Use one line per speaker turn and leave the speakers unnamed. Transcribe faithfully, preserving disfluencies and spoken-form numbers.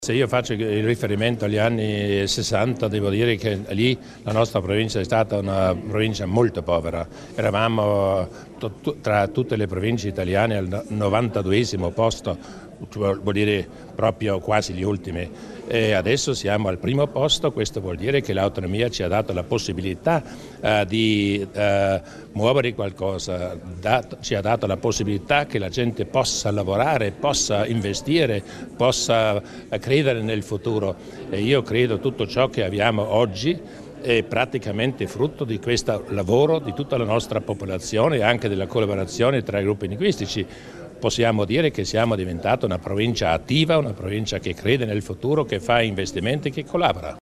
Se io faccio il riferimento agli anni sessanta, devo dire che lì la nostra provincia è stata una provincia molto povera. Eravamo tra tutte le province italiane al novantaduesimo posto, vuol dire proprio quasi gli ultimi. E adesso siamo al primo posto, questo vuol dire che l'autonomia ci ha dato la possibilità uh, di uh, muovere qualcosa, dat- ci ha dato la possibilità che la gente possa lavorare, possa investire, possa uh, credere nel futuro. E io credo tutto ciò che abbiamo oggi è praticamente frutto di questo lavoro di tutta la nostra popolazione e anche della collaborazione tra i gruppi linguistici. Possiamo dire che siamo diventati una provincia attiva, una provincia che crede nel futuro, che fa investimenti, che collabora.